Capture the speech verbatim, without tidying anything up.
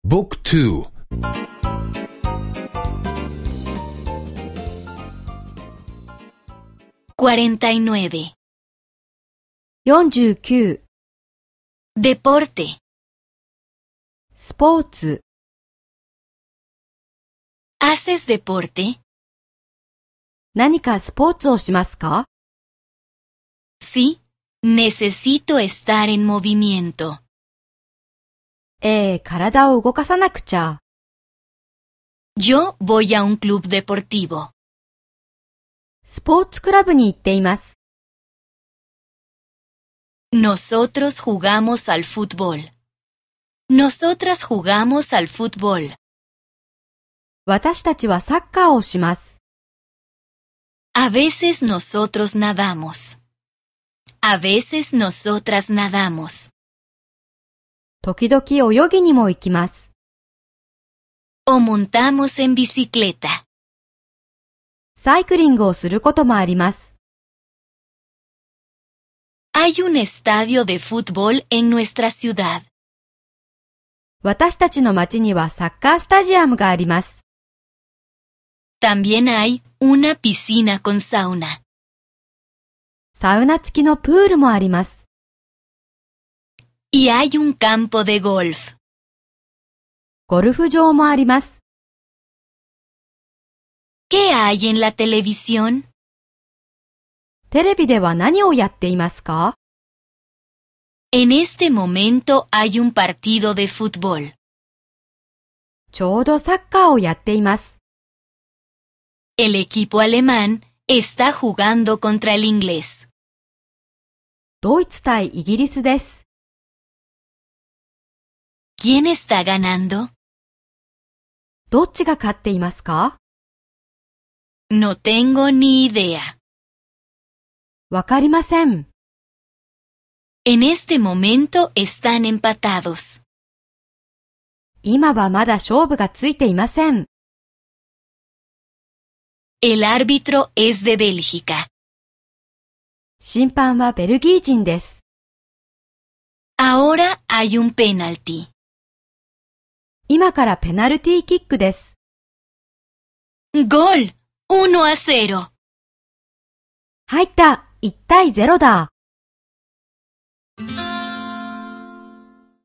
Book two. 49. よんじゅうきゅう Deporte. スポーツ ¿Haces deporte? 何かスポーツをしますか？ Sí. Necesito estar en movimiento. ええ、体を動かさなくちゃ。 Yo voy a un club deportivo. スポーツクラブに行っています。 Nosotros jugamos al fútbol. Nosotras jugamos al fútbol. 私たちはサッカーをします。 A veces nosotros nadamos. A veces nosotras nadamos. 時々泳ぎにも行きます。 O montamos en bicicleta. サイクリングをすることもあります。 Hay un estadio de fútbol en nuestra ciudad. 私たちの町にはサッカースタジアムがあります。 También hay una piscina con sauna. サウナ付きのプールもあります。 Y hay un campo de golf. ゴルフ場もあります。 ¿Qué hay en la televisión? テレビでは何をやっていますか？ En este momento hay un partido de fútbol. ちょうどサッカーをやっています。 El equipo alemán está jugando contra el inglés. ドイツ対イギリスです。 ¿Quién está ganando? どっちが勝っていますか？ No tengo ni idea. わかりません。 En este momento están empatados. 今はまだ勝負がついていません。 El árbitro es de Bélgica. 審判はベルギー人です。 Ahora hay un penalti. 今からペナルティーキックです。 Gol. uno a cero. 入った。いち対ゼロだ。